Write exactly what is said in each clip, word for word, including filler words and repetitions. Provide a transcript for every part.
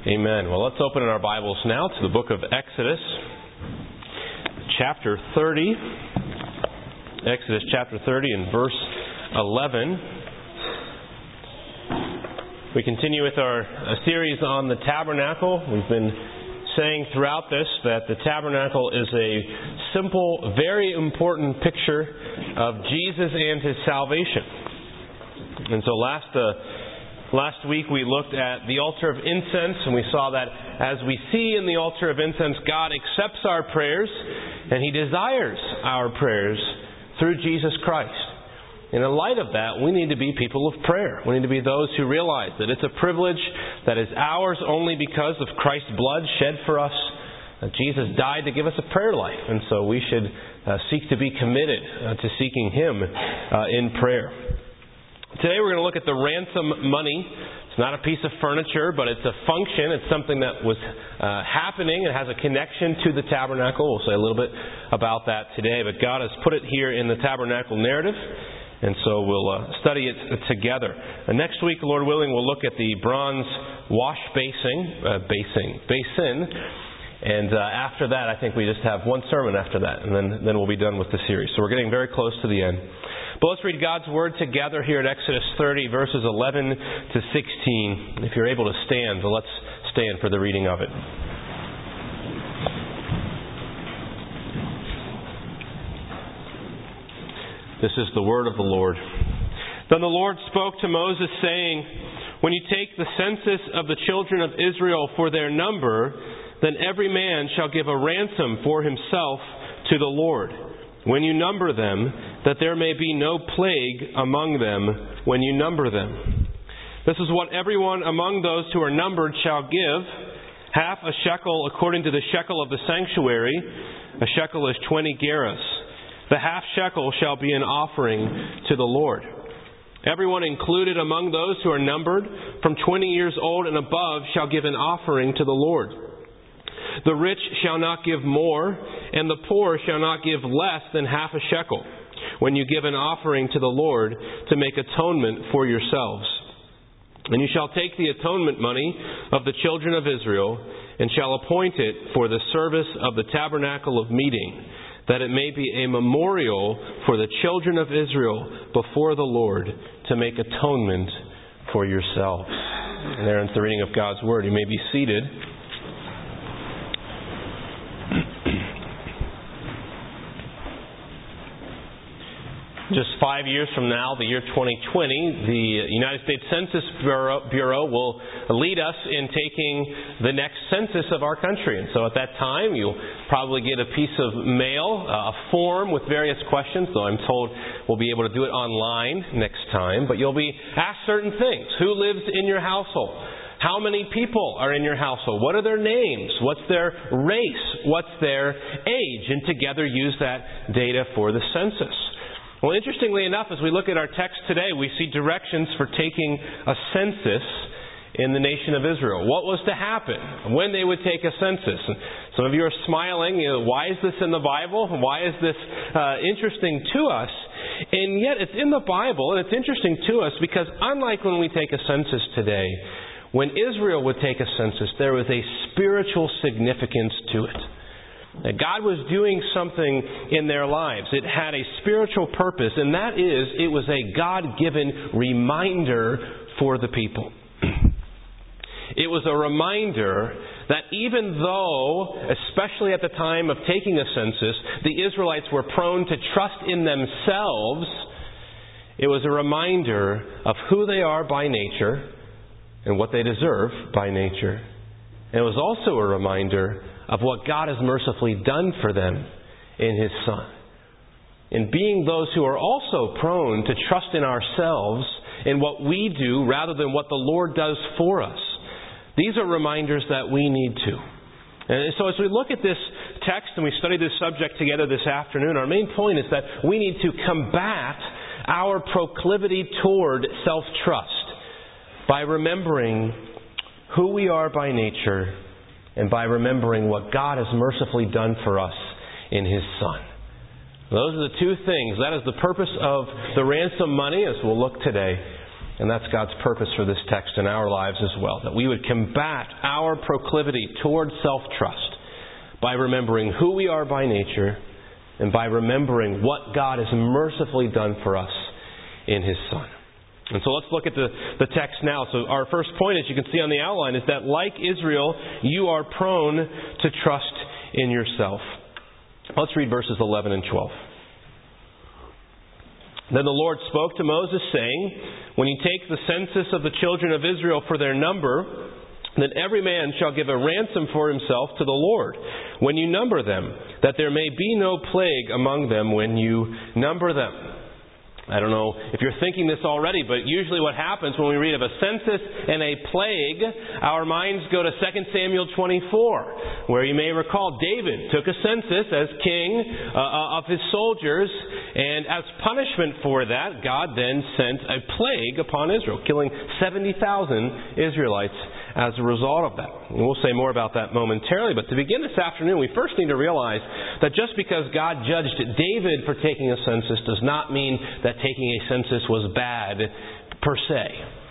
Amen. Well, let's open in our Bibles now to the book of Exodus, chapter thirty. Exodus chapter thirty and verse eleven. We continue with our a series on the tabernacle. We've been saying throughout this that the tabernacle is a simple, very important picture of Jesus and His salvation. And so last uh, last week we looked at the altar of incense, and we saw that as we see in the altar of incense, God accepts our prayers, and He desires our prayers through Jesus Christ. And in light of that, we need to be people of prayer. We need to be those who realize that it's a privilege that is ours only because of Christ's blood shed for us. That Jesus died to give us a prayer life. And so we should uh, seek to be committed uh, to seeking Him uh, in prayer. Today we're going to look at the ransom money. It's not a piece of furniture, but it's a function. It's something that was uh, happening. It has a connection to the tabernacle. We'll say a little bit about that today. But God has put it here in the tabernacle narrative. And so we'll uh, study it together. And next week, Lord willing, we'll look at the bronze wash basin, uh, basin, basin. And uh, after that, I think we just have one sermon after that. And then, then we'll be done with the series. So we're getting very close to the end. But let's read God's Word together here at Exodus thirty, verses eleven to sixteen. If you're able to stand, let's stand for the reading of it. This is the word of the Lord. Then the Lord spoke to Moses, saying, "When you take the census of the children of Israel for their number, then every man shall give a ransom for himself to the Lord. When you number them, that there may be no plague among them when you number them. This is what everyone among those who are numbered shall give: half a shekel according to the shekel of the sanctuary. A shekel is twenty gerahs. The half shekel shall be an offering to the Lord. Everyone included among those who are numbered from twenty years old and above shall give an offering to the Lord. The rich shall not give more, and the poor shall not give less than half a shekel, when you give an offering to the Lord to make atonement for yourselves. And you shall take the atonement money of the children of Israel, and shall appoint it for the service of the tabernacle of meeting, that it may be a memorial for the children of Israel before the Lord, to make atonement for yourselves." And there is the reading of God's Word. You may be seated. Just five years from now, the year twenty twenty, the United States Census Bureau, Bureau will lead us in taking the next census of our country. And so at that time, you'll probably get a piece of mail, a form with various questions, though I'm told we'll be able to do it online next time. But you'll be asked certain things. Who lives in your household? How many people are in your household? What are their names? What's their race? What's their age? And together use that data for the census. Well, interestingly enough, as we look at our text today, we see directions for taking a census in the nation of Israel. What was to happen when they would take a census? And some of you are smiling. You know, why is this in the Bible? Why is this uh, interesting to us? And yet it's in the Bible, and it's interesting to us because unlike when we take a census today, when Israel would take a census, there was a spiritual significance to it. God was doing something in their lives. It had a spiritual purpose, and that is, it was a God-given reminder for the people. It was a reminder that even though, especially at the time of taking a census, the Israelites were prone to trust in themselves, it was a reminder of who they are by nature and what they deserve by nature. And it was also a reminder of what God has mercifully done for them in His Son. In being those who are also prone to trust in ourselves in what we do rather than what the Lord does for us. These are reminders that we need to. And so as we look at this text and we study this subject together this afternoon, our main point is that we need to combat our proclivity toward self-trust by remembering who we are by nature and by remembering what God has mercifully done for us in His Son. Those are the two things. That is the purpose of the ransom money, as we'll look today. And that's God's purpose for this text in our lives as well, that we would combat our proclivity toward self-trust by remembering who we are by nature and by remembering what God has mercifully done for us in His Son. And so let's look at the, the text now. So our first point, as you can see on the outline, is that like Israel, you are prone to trust in yourself. Let's read verses eleven and twelve. Then the Lord spoke to Moses, saying, when you take the census of the children of Israel for their number, then every man shall give a ransom for himself to the Lord when you number them, that there may be no plague among them when you number them. I don't know if you're thinking this already, but usually what happens when we read of a census and a plague, our minds go to Second Samuel twenty-four, where you may recall David took a census as king uh, of his soldiers, and as punishment for that, God then sent a plague upon Israel, killing seventy thousand Israelites as a result of that. And we'll say more about that momentarily, but to begin this afternoon, we first need to realize that just because God judged David for taking a census does not mean that taking a census was bad per se.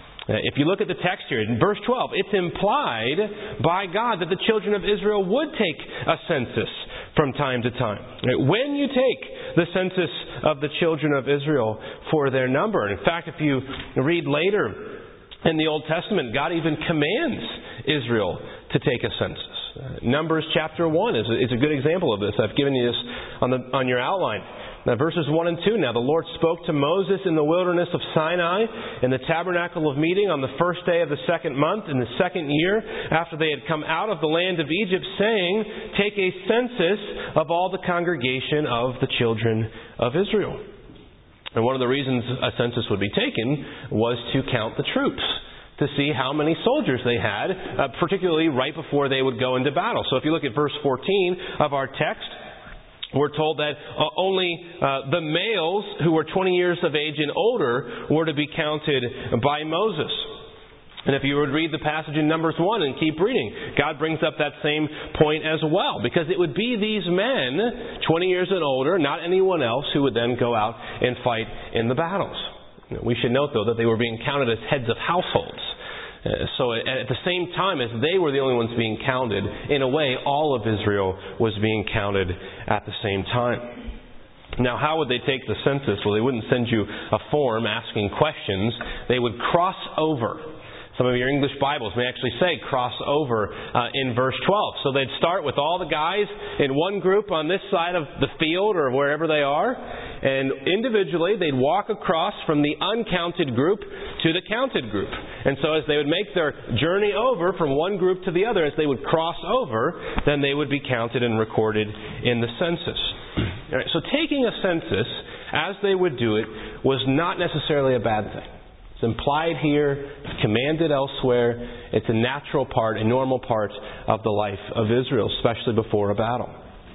If you look at the text here, in verse twelve, it's implied by God that the children of Israel would take a census from time to time. When you take the census of the children of Israel for their number, and in fact, if you read later in the Old Testament, God even commands Israel to take a census. Uh, Numbers chapter one is a, is a good example of this. I've given you this on, the, on your outline. Now, verses one and two. Now the Lord spoke to Moses in the wilderness of Sinai in the tabernacle of meeting on the first day of the second month in the second year after they had come out of the land of Egypt, saying, take a census of all the congregation of the children of Israel. And one of the reasons a census would be taken was to count the troops, to see how many soldiers they had, uh, particularly right before they would go into battle. So if you look at verse fourteen of our text, we're told that uh, only uh, the males who were twenty years of age and older were to be counted by Moses. And if you would read the passage in Numbers one and keep reading, God brings up that same point as well. Because it would be these men, twenty years and older, not anyone else, who would then go out and fight in the battles. We should note, though, that they were being counted as heads of households. Uh, so at the same time as they were the only ones being counted, in a way, all of Israel was being counted at the same time. Now, how would they take the census? Well, they wouldn't send you a form asking questions. They would cross over. Some of your English Bibles may actually say cross over uh, in verse twelve. So they'd start with all the guys in one group on this side of the field or wherever they are. And individually they'd walk across from the uncounted group to the counted group. And so as they would make their journey over from one group to the other, as they would cross over, then they would be counted and recorded in the census. All right, so taking a census, as they would do it, was not necessarily a bad thing. It's implied here, it's commanded elsewhere. It's a natural part, a normal part of the life of Israel, especially before a battle.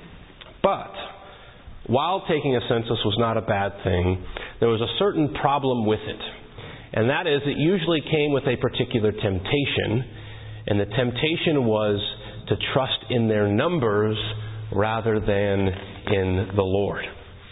But while taking a census was not a bad thing, there was a certain problem with it. And that is, it usually came with a particular temptation. And the temptation was to trust in their numbers rather than in the Lord.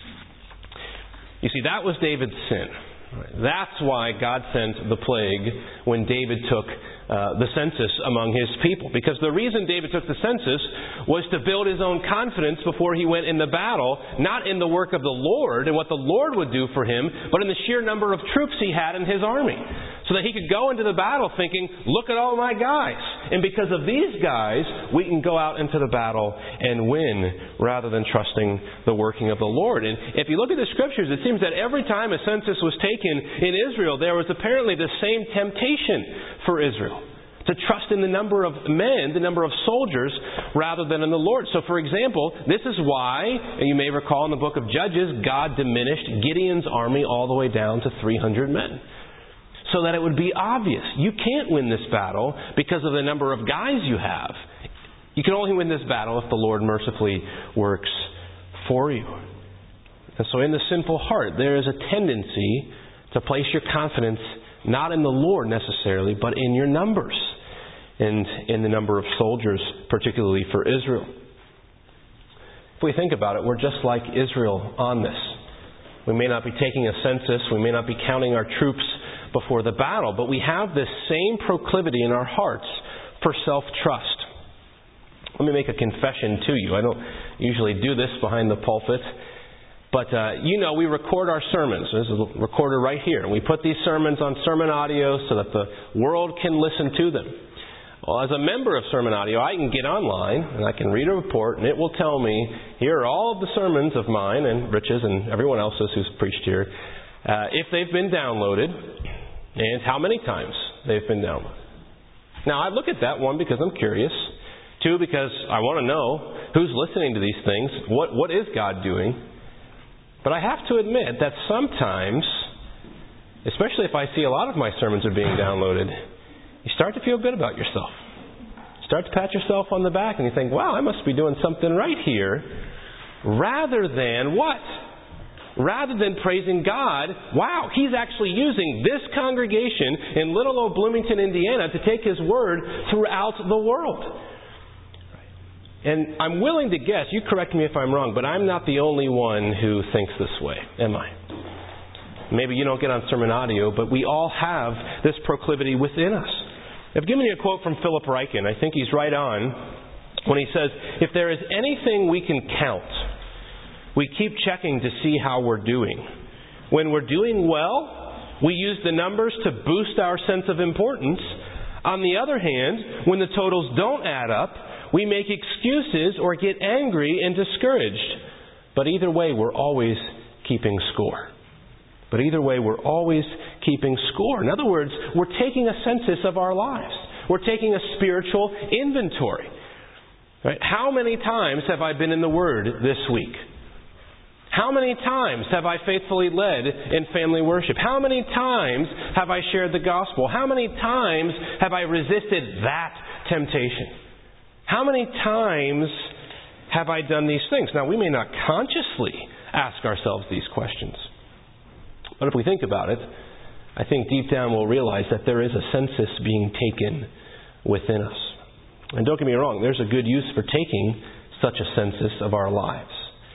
You see, that was David's sin. That's why God sent the plague when David took uh, the census among his people. Because the reason David took the census was to build his own confidence before he went in the battle, not in the work of the Lord and what the Lord would do for him, but in the sheer number of troops he had in his army. So that he could go into the battle thinking, look at all my guys. And because of these guys, we can go out into the battle and win rather than trusting the working of the Lord. And if you look at the Scriptures, it seems that every time a census was taken in Israel, there was apparently the same temptation for Israel. To trust in the number of men, the number of soldiers, rather than in the Lord. So for example, this is why, and you may recall in the book of Judges, God diminished Gideon's army all the way down to three hundred men. So that it would be obvious. You can't win this battle because of the number of guys you have. You can only win this battle if the Lord mercifully works for you. And so in the sinful heart, there is a tendency to place your confidence not in the Lord necessarily, but in your numbers. And in the number of soldiers, particularly for Israel. If we think about it, we're just like Israel on this. We may not be taking a census. We may not be counting our troops before the battle. But we have this same proclivity in our hearts for self-trust. Let me make a confession to you. I don't usually do this behind the pulpit. But, uh, you know, we record our sermons. There's a recorder right here. And we put these sermons on Sermon Audio so that the world can listen to them. Well, as a member of Sermon Audio, I can get online and I can read a report and it will tell me, here are all of the sermons of mine and Rich's and everyone else's who's preached here, uh, if they've been downloaded and how many times they've been downloaded. Now, I look at that, one, because I'm curious. Two, because I want to know who's listening to these things. What What is God doing? But I have to admit that sometimes, especially if I see a lot of my sermons are being downloaded, you start to feel good about yourself. You start to pat yourself on the back and you think, wow, I must be doing something right here. Rather than what? Rather than praising God, wow, He's actually using this congregation in little old Bloomington, Indiana to take His Word throughout the world. And I'm willing to guess, you correct me if I'm wrong, but I'm not the only one who thinks this way, am I? Maybe you don't get on Sermon Audio, but we all have this proclivity within us. I've given you a quote from Philip Ryken. I think he's right on when he says, if there is anything we can count, we keep checking to see how we're doing. When we're doing well, we use the numbers to boost our sense of importance. On the other hand, when the totals don't add up, we make excuses or get angry and discouraged. But either way, we're always keeping score. But either way, we're always keeping score. In other words, we're taking a census of our lives. We're taking a spiritual inventory. Right? How many times have I been in the Word this week? How many times have I faithfully led in family worship? How many times have I shared the gospel? How many times have I resisted that temptation? How many times have I done these things? Now, we may not consciously ask ourselves these questions. But if we think about it, I think deep down we'll realize that there is a census being taken within us. And don't get me wrong, there's a good use for taking such a census of our lives.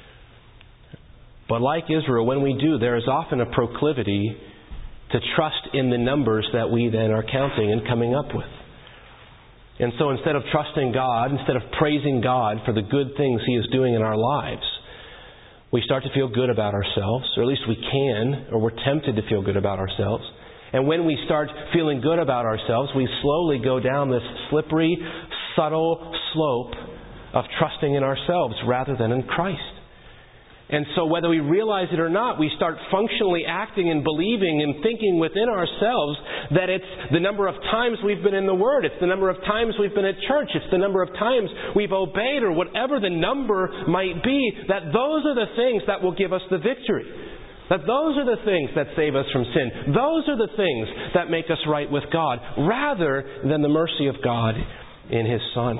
But like Israel, when we do, there is often a proclivity to trust in the numbers that we then are counting and coming up with. And so instead of trusting God, instead of praising God for the good things He is doing in our lives, we start to feel good about ourselves, or at least we can, or we're tempted to feel good about ourselves. And when we start feeling good about ourselves, we slowly go down this slippery, subtle slope of trusting in ourselves rather than in Christ. And so whether we realize it or not, we start functionally acting and believing and thinking within ourselves that it's the number of times we've been in the Word, it's the number of times we've been at church, it's the number of times we've obeyed, or whatever the number might be, that those are the things that will give us the victory. That those are the things that save us from sin. Those are the things that make us right with God, rather than the mercy of God in His Son.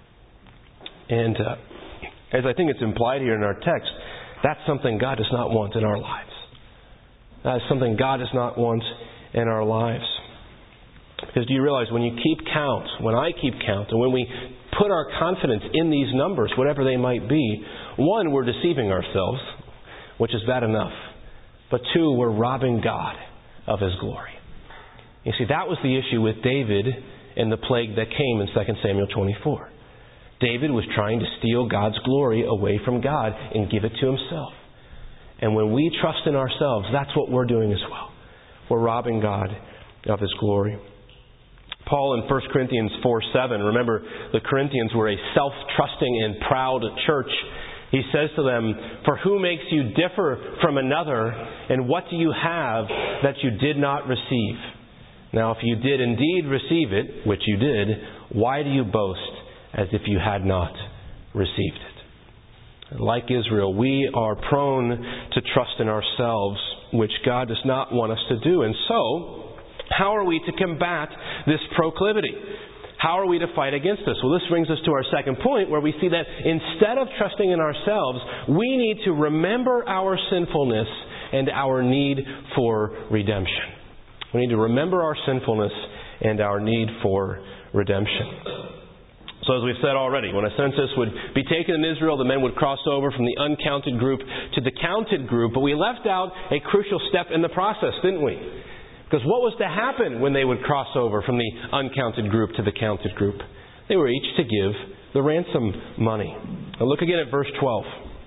And uh, as I think it's implied here in our text, that's something God does not want in our lives. That is something God does not want in our lives. Because do you realize when you keep count, when I keep count, and when we put our confidence in these numbers, whatever they might be, one, we're deceiving ourselves, which is bad enough. But two, we're robbing God of His glory. You see, that was the issue with David and the plague that came in Second Samuel twenty-four. David was trying to steal God's glory away from God and give it to himself. And when we trust in ourselves, that's what we're doing as well. We're robbing God of His glory. Paul in First Corinthians four seven, remember the Corinthians were a self-trusting and proud church. He says to them, "For who makes you differ from another, and what do you have that you did not receive? Now if you did indeed receive it, which you did, why do you boast as if you had not received it?" Like Israel, we are prone to trust in ourselves, which God does not want us to do. And so, how are we to combat this proclivity? How are we to fight against this? Well, this brings us to our second point, where we see that instead of trusting in ourselves, we need to remember our sinfulness and our need for redemption. We need to remember our sinfulness and our need for redemption. So as we've said already, when a census would be taken in Israel, the men would cross over from the uncounted group to the counted group. But we left out a crucial step in the process, didn't we? Because what was to happen when they would cross over from the uncounted group to the counted group? They were each to give the ransom money. Now look again at verse twelve.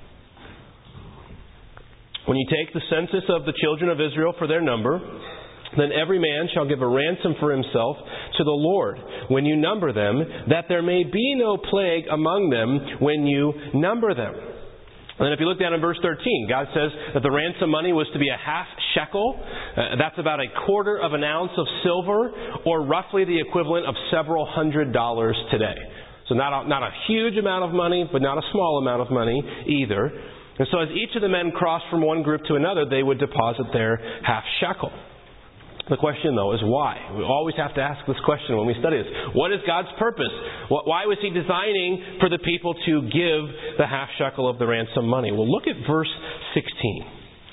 When you take the census of the children of Israel for their number, then every man shall give a ransom for himself to the Lord when you number them, that there may be no plague among them when you number them. And then if you look down in verse thirteen, God says that the ransom money was to be a half shekel. Uh, that's about a quarter of an ounce of silver, or roughly the equivalent of several hundred dollars today. So not a, not a huge amount of money, but not a small amount of money either. And so as each of the men crossed from one group to another, they would deposit their half shekel. The question, though, is why? We always have to ask this question when we study this. What is God's purpose? Why was He designing for the people to give the half shekel of the ransom money? Well, look at verse sixteen.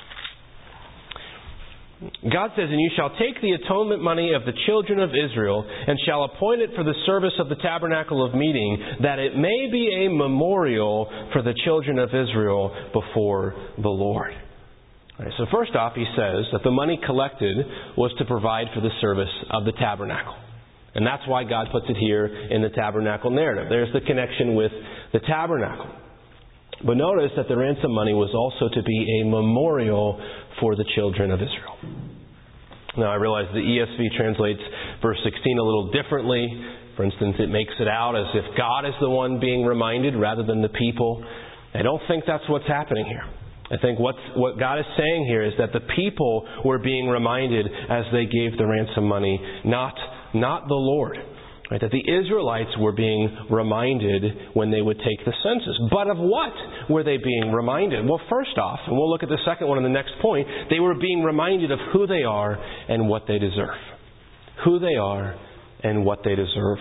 God says, "And you shall take the atonement money of the children of Israel, and shall appoint it for the service of the tabernacle of meeting, that it may be a memorial for the children of Israel before the Lord." Right, so first off, he says that the money collected was to provide for the service of the tabernacle. And that's why God puts it here in the tabernacle narrative. There's the connection with the tabernacle. But notice that the ransom money was also to be a memorial for the children of Israel. Now I realize the E S V translates verse sixteen a little differently. For instance, it makes it out as if God is the one being reminded rather than the people. I don't think that's what's happening here. I think what's, what God is saying here is that the people were being reminded as they gave the ransom money, not, not the Lord. Right? That the Israelites were being reminded when they would take the census. But of what were they being reminded? Well, first off, and we'll look at the second one in the next point, they were being reminded of who they are and what they deserve. Who they are and what they deserve.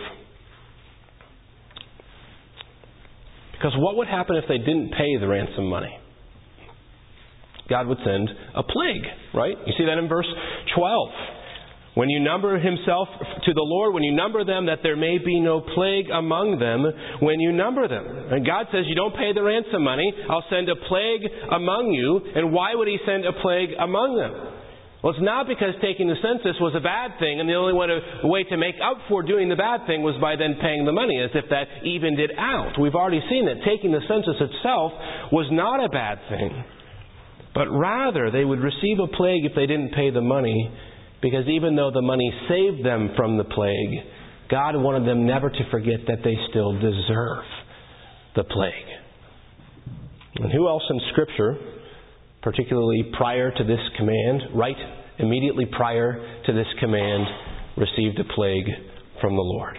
Because what would happen if they didn't pay the ransom money? God would send a plague, right? You see that in verse twelve. When you number himself to the Lord, when you number them, that there may be no plague among them when you number them. And God says, you don't pay the ransom money, I'll send a plague among you. And why would He send a plague among them? Well, it's not because taking the census was a bad thing, and the only way to make up for doing the bad thing was by then paying the money, as if that evened it out. We've already seen that taking the census itself was not a bad thing. But rather, they would receive a plague if they didn't pay the money, because even though the money saved them from the plague, God wanted them never to forget that they still deserve the plague. And who else in Scripture, particularly prior to this command, right immediately prior to this command, received a plague from the Lord?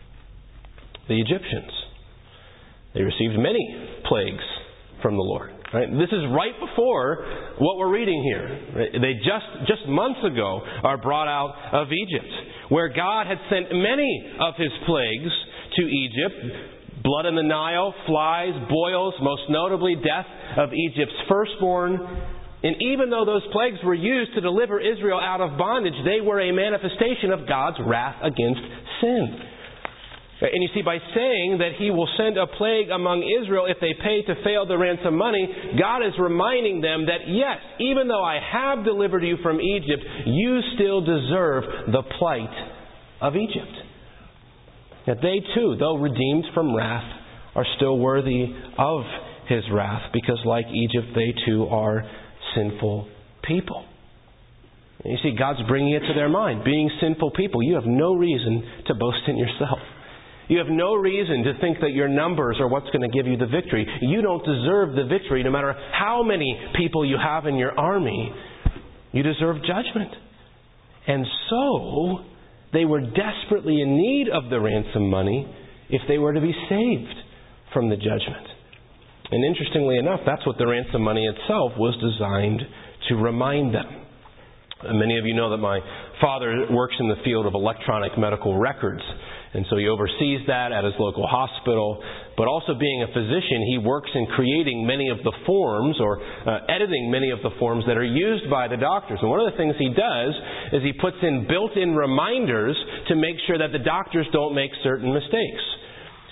The Egyptians. They received many plagues from the Lord. Right? This is right before what we're reading here. They just, just months ago are brought out of Egypt, where God had sent many of His plagues to Egypt. Blood in the Nile, flies, boils, most notably death of Egypt's firstborn. And even though those plagues were used to deliver Israel out of bondage, they were a manifestation of God's wrath against sin. And you see, by saying that He will send a plague among Israel if they pay to fail the ransom money, God is reminding them that, yes, even though I have delivered you from Egypt, you still deserve the plight of Egypt. That they too, though redeemed from wrath, are still worthy of His wrath, because like Egypt, they too are sinful people. And you see, God's bringing it to their mind. Being sinful people, you have no reason to boast in yourself. You have no reason to think that your numbers are what's going to give you the victory. You don't deserve the victory no matter how many people you have in your army. You deserve judgment. And so, they were desperately in need of the ransom money if they were to be saved from the judgment. And interestingly enough, that's what the ransom money itself was designed to remind them. And many of you know that my father works in the field of electronic medical records. And so he oversees that at his local hospital. But also being a physician, he works in creating many of the forms or uh, editing many of the forms that are used by the doctors. And one of the things he does is he puts in built-in reminders to make sure that the doctors don't make certain mistakes.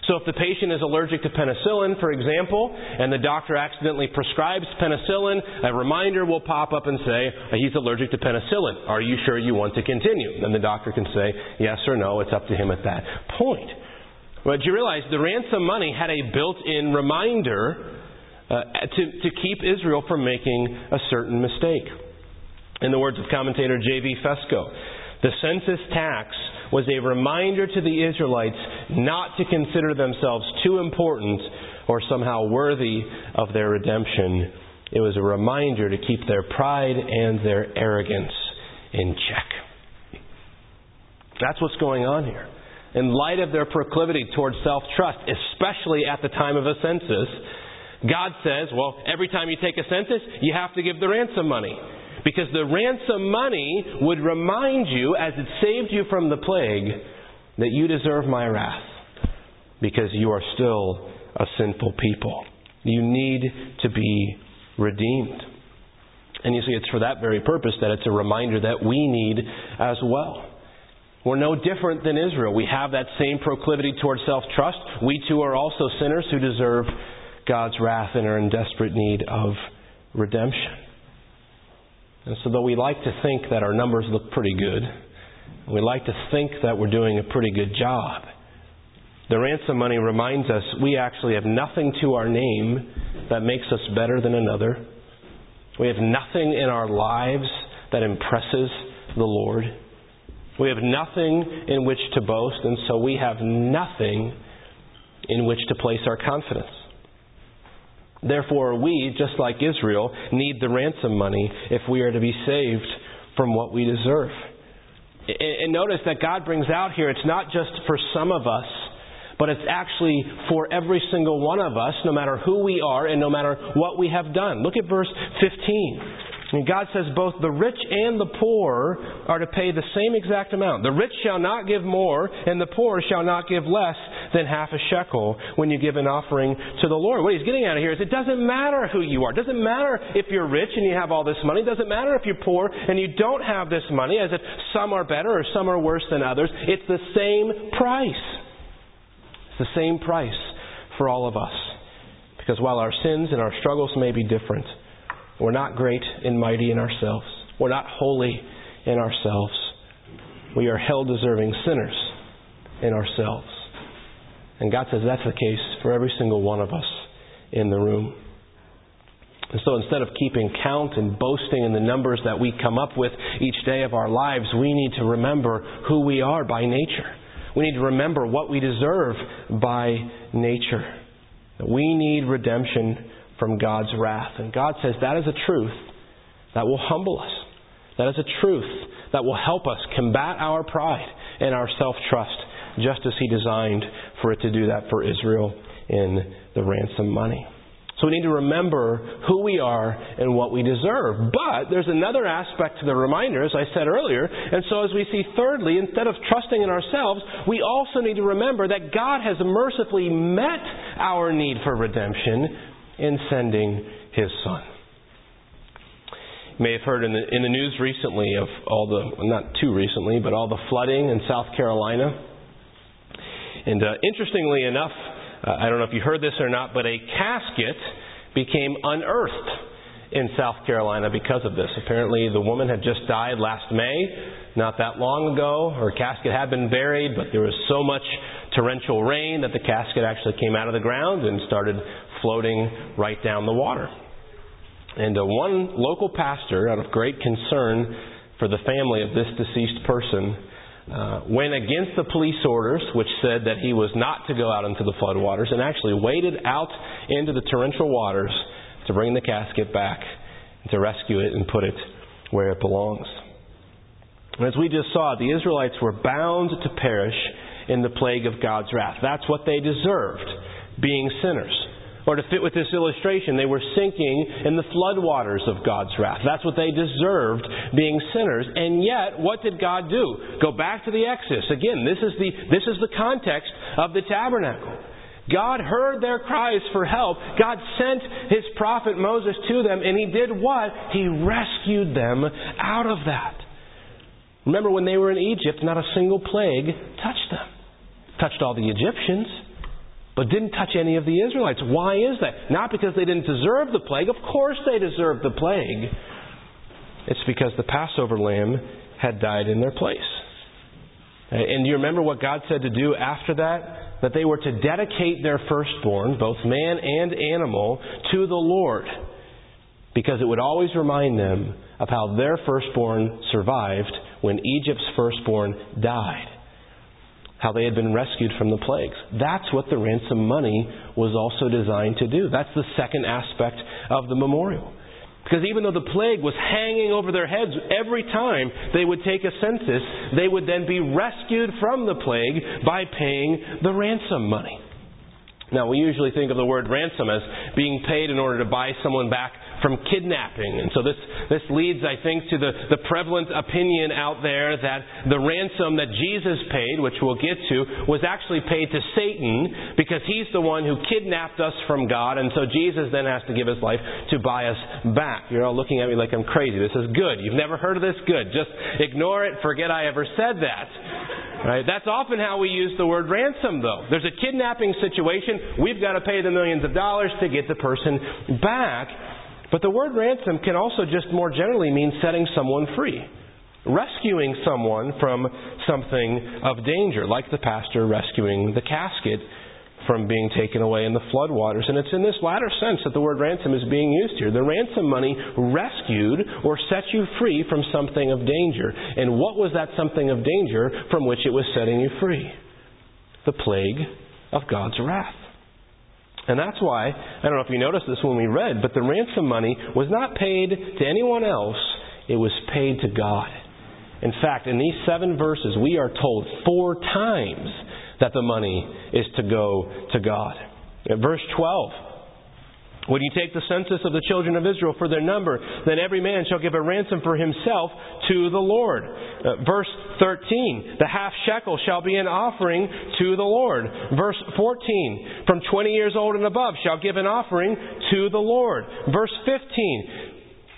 So if the patient is allergic to penicillin, for example, and the doctor accidentally prescribes penicillin, a reminder will pop up and say, he's allergic to penicillin. Are you sure you want to continue? And the doctor can say yes or no. It's up to him at that point. But you realize the ransom money had a built-in reminder uh, to, to keep Israel from making a certain mistake. In the words of commentator J V Fesco, the census tax was a reminder to the Israelites not to consider themselves too important or somehow worthy of their redemption. It was a reminder to keep their pride and their arrogance in check. That's what's going on here. In light of their proclivity towards self-trust, especially at the time of a census, God says, well, every time you take a census, you have to give the ransom money. Because the ransom money would remind you, as it saved you from the plague, that you deserve my wrath. Because you are still a sinful people. You need to be redeemed. And you see, it's for that very purpose that it's a reminder that we need as well. We're no different than Israel. We have that same proclivity towards self-trust. We too are also sinners who deserve God's wrath and are in desperate need of redemption. And so though we like to think that our numbers look pretty good, we like to think that we're doing a pretty good job, the ransom money reminds us we actually have nothing to our name that makes us better than another. We have nothing in our lives that impresses the Lord. We have nothing in which to boast, and so we have nothing in which to place our confidence. Therefore, we, just like Israel, need the ransom money if we are to be saved from what we deserve. And notice that God brings out here, it's not just for some of us, but it's actually for every single one of us, no matter who we are and no matter what we have done. Look at verse fifteen. And God says both the rich and the poor are to pay the same exact amount. The rich shall not give more, and the poor shall not give less than half a shekel when you give an offering to the Lord. What he's getting at here is it doesn't matter who you are. It doesn't matter if you're rich and you have all this money. It doesn't matter if you're poor and you don't have this money, as if some are better or some are worse than others. It's the same price. It's the same price for all of us. Because while our sins and our struggles may be different, we're not great and mighty in ourselves. We're not holy in ourselves. We are hell-deserving sinners in ourselves. And God says that's the case for every single one of us in the room. And so instead of keeping count and boasting in the numbers that we come up with each day of our lives, we need to remember who we are by nature. We need to remember what we deserve by nature. We need redemption from God's wrath. And God says that is a truth that will humble us. That is a truth that will help us combat our pride and our self-trust, just as He designed for it to do that for Israel in the ransom money. So we need to remember who we are and what we deserve. But there's another aspect to the reminder, as I said earlier. And so as we see thirdly, instead of trusting in ourselves, we also need to remember that God has mercifully met our need for redemption in sending His Son. You may have heard in the, in the news recently of all the, not too recently, but all the flooding in South Carolina. And uh, interestingly enough, uh, I don't know if you heard this or not, but a casket became unearthed in South Carolina because of this. Apparently the woman had just died last May, not that long ago. Her casket had been buried, but there was so much torrential rain that the casket actually came out of the ground and started floating right down the water. And uh, one local pastor, out of great concern for the family of this deceased person, uh, went against the police orders, which said that he was not to go out into the floodwaters, and actually waded out into the torrential waters to bring the casket back, and to rescue it and put it where it belongs. And as we just saw, the Israelites were bound to perish in the plague of God's wrath. That's what they deserved, being sinners. Or to fit with this illustration, they were sinking in the floodwaters of God's wrath. That's what they deserved, being sinners. And yet, what did God do? Go back to the Exodus. Again, this is the this is the context of the tabernacle. God heard their cries for help. God sent His prophet Moses to them, and He did what? He rescued them out of that. Remember, when they were in Egypt, not a single plague touched them. Touched all the Egyptians, but didn't touch any of the Israelites. Why is that? Not because they didn't deserve the plague. Of course they deserved the plague. It's because the Passover lamb had died in their place. And do you remember what God said to do after that? That they were to dedicate their firstborn, both man and animal, to the Lord. Because it would always remind them of how their firstborn survived when Egypt's firstborn died. How they had been rescued from the plagues. That's what the ransom money was also designed to do. That's the second aspect of the memorial. Because even though the plague was hanging over their heads every time they would take a census, they would then be rescued from the plague by paying the ransom money. Now, we usually think of the word ransom as being paid in order to buy someone back from kidnapping. And so this, this leads, I think, to the, the prevalent opinion out there that the ransom that Jesus paid, which we'll get to, was actually paid to Satan because he's the one who kidnapped us from God, and so Jesus then has to give his life to buy us back. You're all looking at me like I'm crazy. This is good. You've never heard of this? Good. Just ignore it. Forget I ever said that. Right? That's often how we use the word ransom, though. There's a kidnapping situation. We've got to pay the millions of dollars to get the person back. But the word ransom can also just more generally mean setting someone free. Rescuing someone from something of danger, like the pastor rescuing the casket from being taken away in the floodwaters. And it's in this latter sense that the word ransom is being used here. The ransom money rescued or set you free from something of danger. And what was that something of danger from which it was setting you free? The plague of God's wrath. And that's why, I don't know if you noticed this when we read, but the ransom money was not paid to anyone else. It was paid to God. In fact, in these seven verses, we are told four times that the money is to go to God. In verse twelve, when you take the census of the children of Israel for their number, then every man shall give a ransom for himself to the Lord. Uh, verse thirteen, the half shekel shall be an offering to the Lord. Verse fourteen, from twenty years old and above shall give an offering to the Lord. Verse fifteen,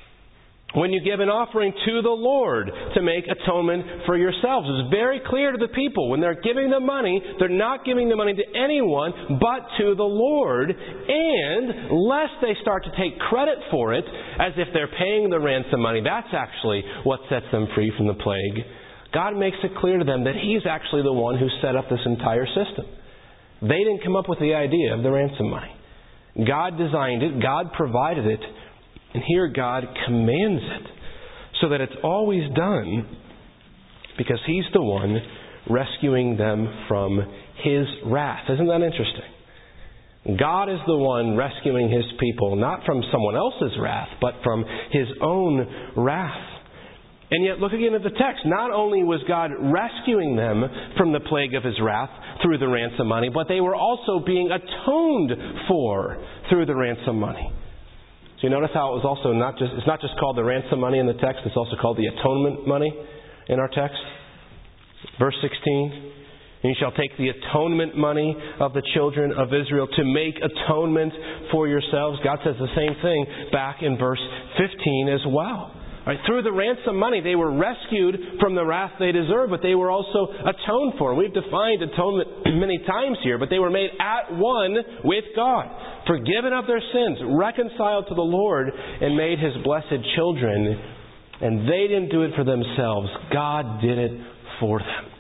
when you give an offering to the Lord to make atonement for yourselves. It's very clear to the people. When they're giving the money, they're not giving the money to anyone but to the Lord. And lest they start to take credit for it as if they're paying the ransom money, that's actually what sets them free from the plague. God makes it clear to them that He's actually the one who set up this entire system. They didn't come up with the idea of the ransom money. God designed it. God provided it. And here God commands it so that it's always done because He's the one rescuing them from His wrath. Isn't that interesting? God is the one rescuing His people, not from someone else's wrath, but from His own wrath. And yet, look again at the text. Not only was God rescuing them from the plague of His wrath through the ransom money, but they were also being atoned for through the ransom money. So you notice how it was also not just, it's not just called the ransom money in the text, it's also called the atonement money in our text. Verse sixteen, and you shall take the atonement money of the children of Israel to make atonement for yourselves. God says the same thing back in verse fifteen as well. Right, through the ransom money, they were rescued from the wrath they deserved, but they were also atoned for. We've defined atonement many times here, but they were made at one with God, forgiven of their sins, reconciled to the Lord, and made His blessed children. And they didn't do it for themselves. God did it for them.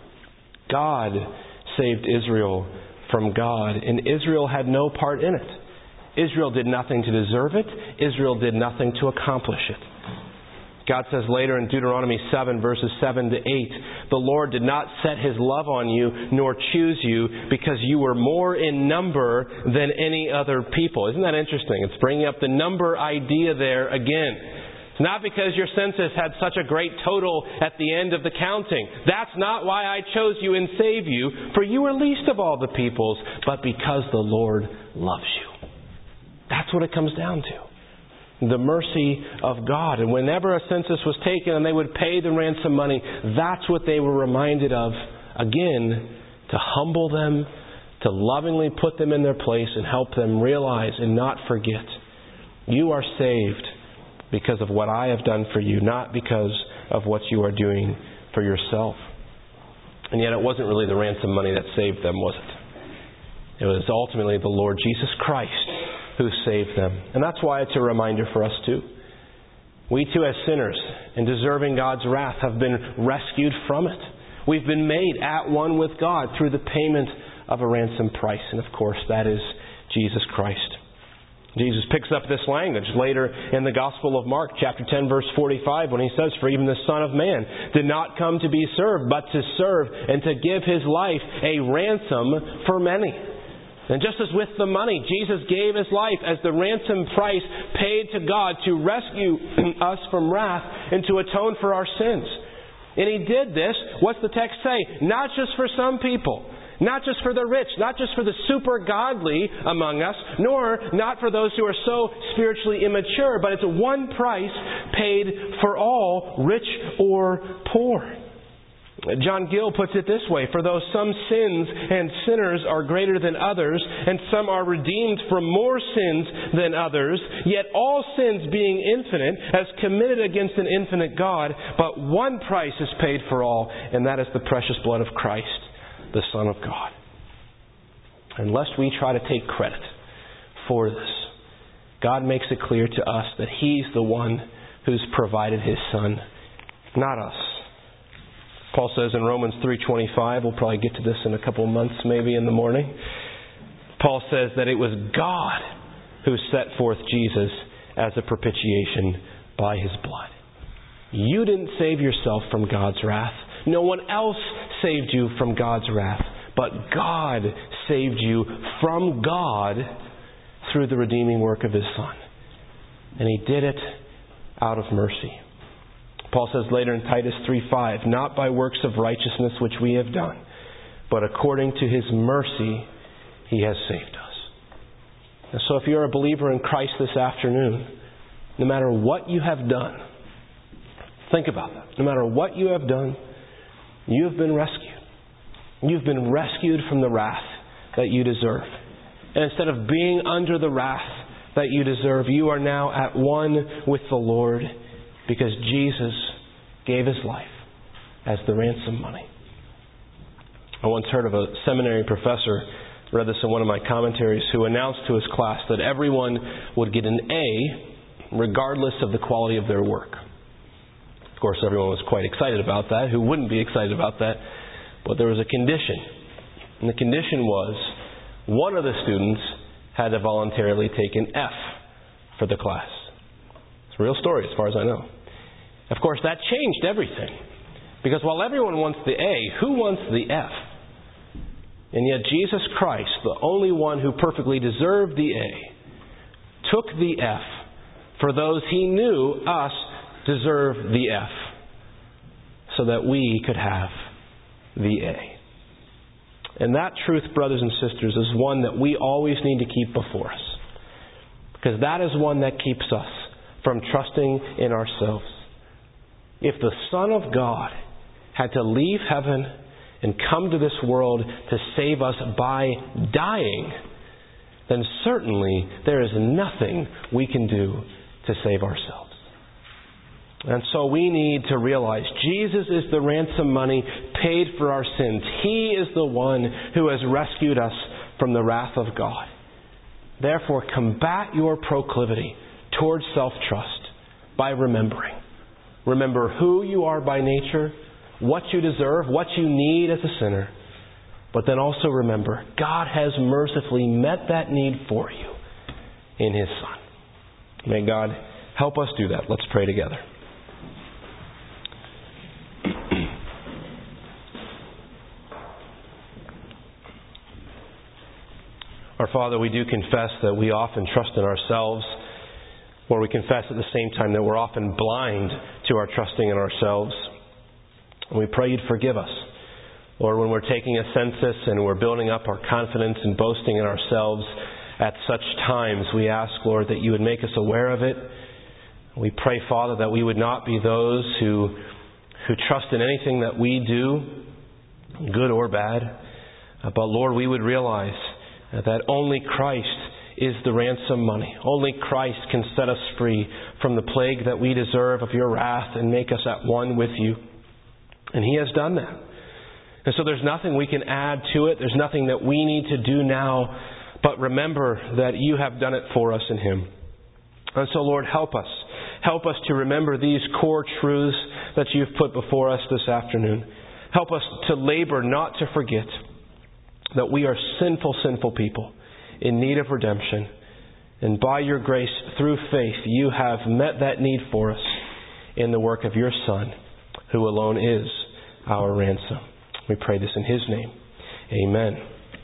God saved Israel from God, and Israel had no part in it. Israel did nothing to deserve it. Israel did nothing to accomplish it. God says later in Deuteronomy seven, verses seven to eight, the Lord did not set His love on you, nor choose you, because you were more in number than any other people. Isn't that interesting? It's bringing up the number idea there again. It's not because your census had such a great total at the end of the counting. That's not why I chose you and saved you, for you were least of all the peoples, but because the Lord loves you. That's what it comes down to. The mercy of God. And whenever a census was taken and they would pay the ransom money, that's what they were reminded of, again, to humble them, to lovingly put them in their place and help them realize and not forget. You are saved because of what I have done for you, not because of what you are doing for yourself. And yet it wasn't really the ransom money that saved them, was it? It was ultimately the Lord Jesus Christ who saved them. And that's why it's a reminder for us too. We too, as sinners and deserving God's wrath, have been rescued from it. We've been made at one with God through the payment of a ransom price. And of course, that is Jesus Christ. Jesus picks up this language later in the Gospel of Mark, chapter ten, verse forty-five, when he says, "For even the Son of Man did not come to be served, but to serve and to give his life a ransom for many." And just as with the money, Jesus gave his life as the ransom price paid to God to rescue us from wrath and to atone for our sins. And he did this, what's the text say? Not just for some people, not just for the rich, not just for the super godly among us, nor not for those who are so spiritually immature, but it's one price paid for all, rich or poor. John Gill puts it this way: "For though some sins and sinners are greater than others, and some are redeemed from more sins than others, yet all sins being infinite, as committed against an infinite God, but one price is paid for all, and that is the precious blood of Christ, the Son of God." And lest we try to take credit for this, God makes it clear to us that He's the one who's provided His Son, not us. Paul says in Romans three twenty-five, we'll probably get to this in a couple of months maybe in the morning. Paul says that it was God who set forth Jesus as a propitiation by His blood. You didn't save yourself from God's wrath. No one else saved you from God's wrath. But God saved you from God through the redeeming work of His Son. And He did it out of mercy. Paul says later in Titus three five, "Not by works of righteousness which we have done, but according to His mercy He has saved us." And so if you're a believer in Christ this afternoon, no matter what you have done, think about that. No matter what you have done, you have been rescued. You've been rescued from the wrath that you deserve. And instead of being under the wrath that you deserve, you are now at one with the Lord, because Jesus gave His life as the ransom money. I once heard of a seminary professor, read this in one of my commentaries, who announced to his class that everyone would get an A regardless of the quality of their work. Of course, everyone was quite excited about that. Who wouldn't be excited about that? But there was a condition. And the condition was one of the students had to voluntarily take an F for the class. It's a real story as far as I know. Of course, that changed everything. Because while everyone wants the A, who wants the F? And yet Jesus Christ, the only one who perfectly deserved the A, took the F for those He knew us deserve the F, so that we could have the A. And that truth, brothers and sisters, is one that we always need to keep before us. Because that is one that keeps us from trusting in ourselves. If the Son of God had to leave heaven and come to this world to save us by dying, then certainly there is nothing we can do to save ourselves. And so we need to realize Jesus is the ransom money paid for our sins. He is the one who has rescued us from the wrath of God. Therefore, combat your proclivity towards self-trust by remembering. Remember who you are by nature, what you deserve, what you need as a sinner. But then also remember, God has mercifully met that need for you in His Son. May God help us do that. Let's pray together. Our Father, we do confess that we often trust in ourselves, or we confess at the same time that we're often blind to our trusting in ourselves. And we pray You'd forgive us. Lord, when we're taking a census and we're building up our confidence and boasting in ourselves at such times, we ask, Lord, that You would make us aware of it. We pray, Father, that we would not be those who, who trust in anything that we do, good or bad. But Lord, we would realize that only Christ is the ransom money. Only Christ can set us free from the plague that we deserve of Your wrath and make us at one with You. And He has done that. And so there's nothing we can add to it. There's nothing that we need to do now. But remember that you have done it for us in Him. And so, Lord, help us. Help us to remember these core truths that you've put before us this afternoon. Help us to labor not to forget that we are sinful, sinful people in need of redemption. And by your grace, through faith, you have met that need for us in the work of your Son, who alone is our ransom. We pray this in His name. Amen.